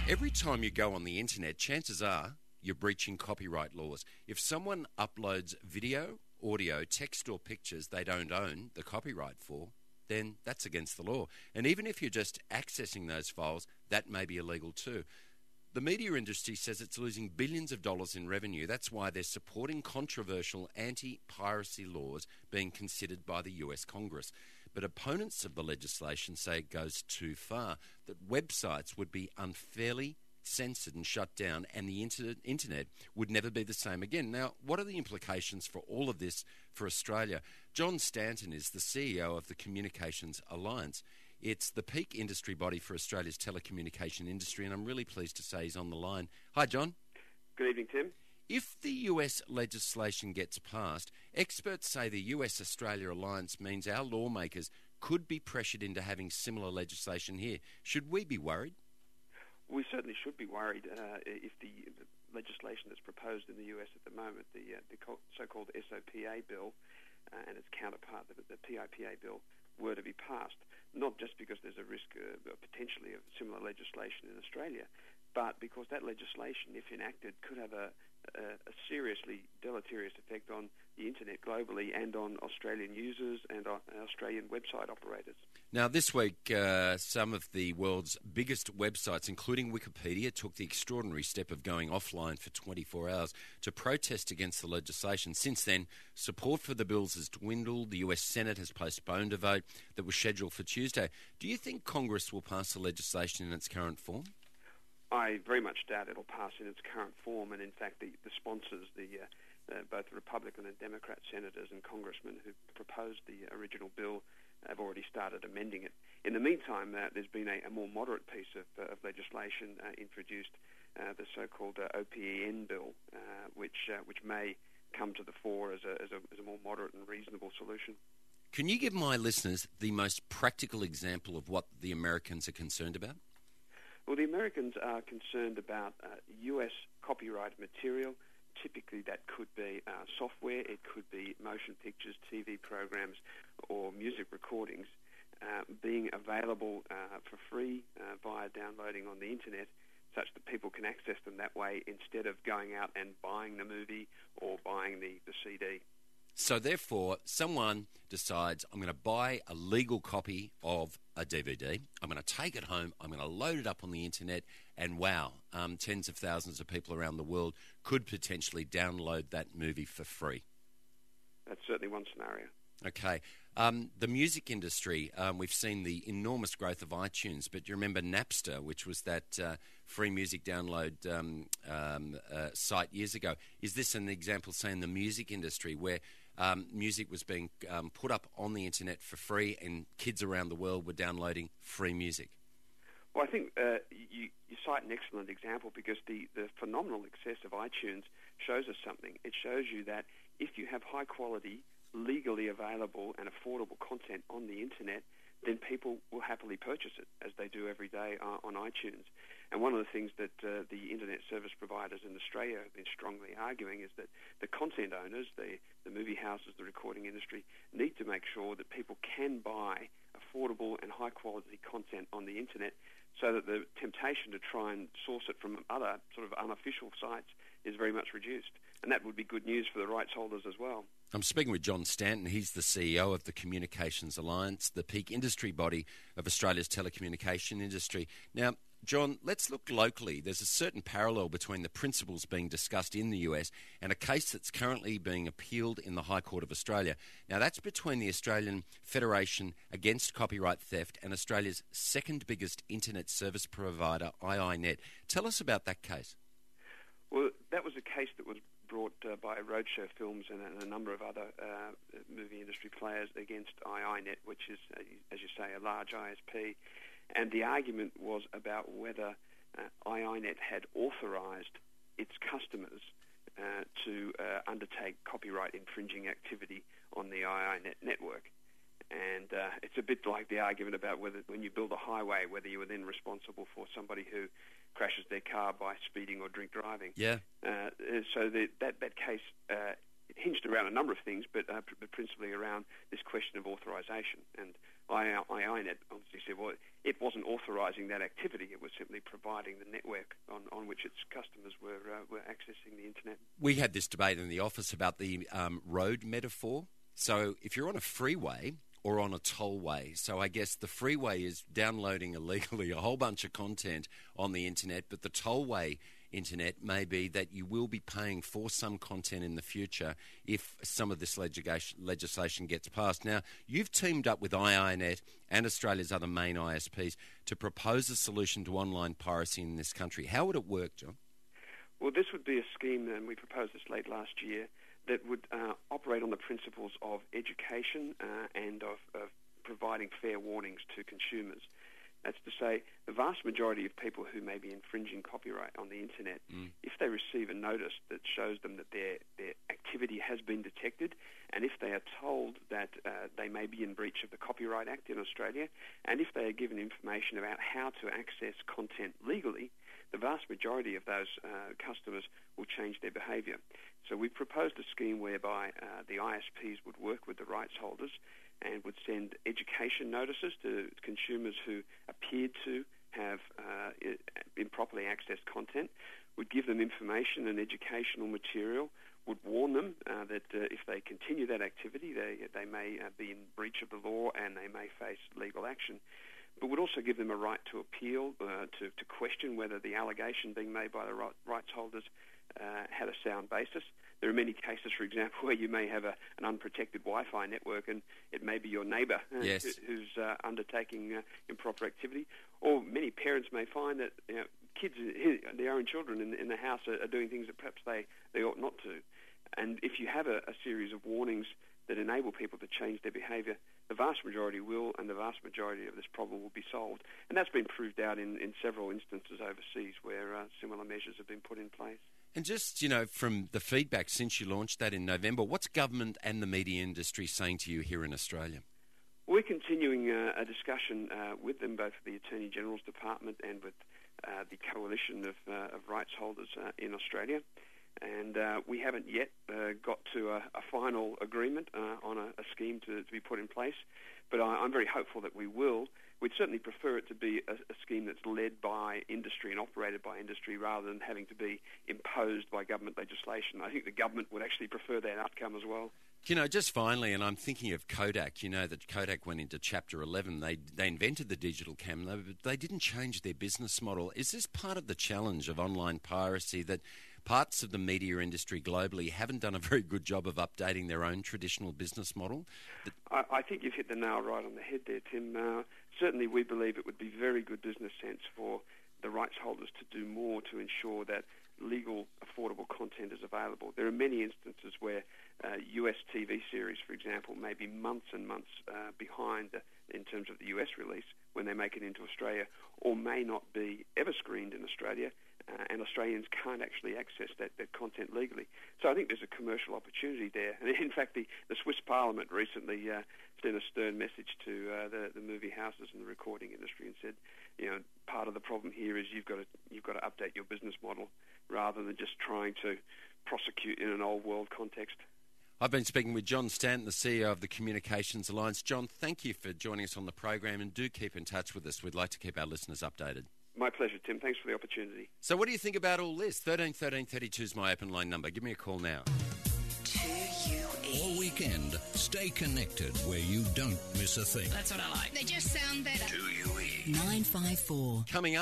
Every time you go on the internet, chances are you're breaching copyright laws. If someone uploads video, audio, text or pictures they don't own the copyright for, then that's against the law. And even if you're just accessing those files, that may be illegal too. The media industry says it's losing billions of dollars in revenue. That's why they're supporting controversial anti-piracy laws being considered by the US Congress. But opponents of the legislation say it goes too far, that websites would be unfairly censored and shut down, and the internet would never be the same again. Now, what are the implications for all of this for Australia? John Stanton is the CEO of the Communications Alliance. It's the peak industry body for Australia's telecommunication industry, and I'm really pleased to say he's on the line. Hi, John. Good evening, Tim. If the US legislation gets passed, experts say the US-Australia alliance means our lawmakers could be pressured into having similar legislation here. Should we be worried? We certainly should be worried if the legislation that's proposed in the US at the moment, the so-called SOPA bill and its counterpart, the PIPA bill, were to be passed. Not just because there's a risk potentially of similar legislation in Australia, but because that legislation, if enacted, could have a seriously deleterious effect on the internet globally and on Australian users and on Australian website operators. Now, this week, some of the world's biggest websites, including Wikipedia, took the extraordinary step of going offline for 24 hours to protest against the legislation. Since then, support for the bills has dwindled. The US Senate has postponed a vote that was scheduled for Tuesday. Do you think Congress will pass the legislation in its current form? I very much doubt it'll pass in its current form, and in fact the sponsors, both the Republican and Democrat senators and congressmen who proposed the original bill have already started amending it. In the meantime, there's been a more moderate piece of legislation introduced, the so-called OPEN bill, which may come to the fore as a more moderate and reasonable solution. Can you give my listeners the most practical example of what the Americans are concerned about? Well, the Americans are concerned about US copyrighted material. Typically that could be software, it could be motion pictures, TV programs, or music recordings being available for free via downloading on the internet, such that people can access them that way instead of going out and buying the movie or buying the CD. So therefore, someone decides, I'm going to buy a legal copy of a DVD, I'm going to take it home, I'm going to load it up on the internet, and wow, tens of thousands of people around the world could potentially download that movie for free. That's certainly one scenario. Okay. The music industry, we've seen the enormous growth of iTunes, but you remember Napster, which was that free music download site years ago. Is this an example, say, in the music industry where music was being put up on the internet for free and kids around the world were downloading free music? Well, I think you cite an excellent example because the phenomenal success of iTunes shows us something. It shows you that if you have high quality, legally available and affordable content on the internet, then people will happily purchase it, as they do every day on iTunes. And one of the things that the internet service providers in Australia have been strongly arguing is that the content owners, the movie houses, the recording industry, need to make sure that people can buy affordable and high-quality content on the internet so that the temptation to try and source it from other sort of unofficial sites is very much reduced. And that would be good news for the rights holders as well. I'm speaking with John Stanton. He's the CEO of the Communications Alliance, the peak industry body of Australia's telecommunication industry. Now, John, let's look locally. There's a certain parallel between the principles being discussed in the US and a case that's currently being appealed in the High Court of Australia. Now, that's between the Australian Federation Against Copyright Theft and Australia's second biggest internet service provider, iiNet. Tell us about that case. Well, that was a case that was brought by Roadshow Films and a number of other movie industry players against iiNet, which is, as you say, a large ISP. And the argument was about whether iiNet had authorised its customers to undertake copyright infringing activity on the iiNet network. And it's a bit like the argument about whether, when you build a highway, whether you are then responsible for somebody who crashes their car by speeding or drink driving. Yeah. So that case it hinged around a number of things, but principally around this question of authorisation. And iiNet obviously said, well, it wasn't authorising that activity. It was simply providing the network on which its customers were accessing the internet. We had this debate in the office about the road metaphor. So if you're on a freeway or on a tollway, so I guess the freeway is downloading illegally a whole bunch of content on the internet, but the tollway internet may be that you will be paying for some content in the future if some of this legislation gets passed. Now, you've teamed up with iiNet and Australia's other main ISPs to propose a solution to online piracy in this country. How would it work, John? Well, this would be a scheme, and we proposed this late last year, that would operate on the principles of education and of providing fair warnings to consumers. That's to say, the vast majority of people who may be infringing copyright on the internet, if they receive a notice that shows them that their activity has been detected, and if they are told that they may be in breach of the Copyright Act in Australia, and if they are given information about how to access content legally, the vast majority of those customers will change their behaviour. So we've proposed a scheme whereby the ISPs would work with the rights holders and would send education notices to consumers who appeared to have improperly accessed content, would give them information and educational material, would warn them that if they continue that activity, they may be in breach of the law and they may face legal action, but would also give them a right to appeal, to question whether the allegation being made by the rights holders had a sound basis. There are many cases, for example, where you may have an unprotected Wi-Fi network and it may be your neighbour who's undertaking improper activity. Or many parents may find that kids, their own children in the house are doing things that perhaps they ought not to. And if you have a series of warnings that enable people to change their behaviour, the vast majority will, and the vast majority of this problem will be solved. And that's been proved out in several instances overseas where similar measures have been put in place. And just, from the feedback since you launched that in November, what's government and the media industry saying to you here in Australia? We're continuing a discussion with them, both the Attorney General's Department and with the Coalition of Rights Holders in Australia. And we haven't yet got to a final agreement on a scheme to be put in place, but I'm very hopeful that we will. We'd certainly prefer it to be a scheme that's led by industry and operated by industry rather than having to be imposed by government legislation. I think the government would actually prefer that outcome as well. Just finally, and I'm thinking of Kodak, that Kodak went into Chapter 11. They invented the digital camera, but they didn't change their business model. Is this part of the challenge of online piracy, that parts of the media industry globally haven't done a very good job of updating their own traditional business model? I think you've hit the nail right on the head there, Tim. Certainly we believe it would be very good business sense for the rights holders to do more to ensure that legal, affordable content is available. There are many instances where US TV series, for example, may be months and months behind in terms of the US release when they make it into Australia, or may not be ever screened in Australia, and Australians can't actually access that content legally. So I think there's a commercial opportunity there. And in fact, the Swiss Parliament recently sent a stern message to the movie houses and the recording industry and said, part of the problem here is you've got to update your business model rather than just trying to prosecute in an old world context. I've been speaking with John Stanton, the CEO of the Communications Alliance. John, thank you for joining us on the program, and do keep in touch with us. We'd like to keep our listeners updated. My pleasure, Tim. Thanks for the opportunity. So what do you think about all this? 13 13 32 is my open line number. Give me a call now. All weekend, stay connected where you don't miss a thing. That's what I like. They just sound better. 2UE. 954. Coming up.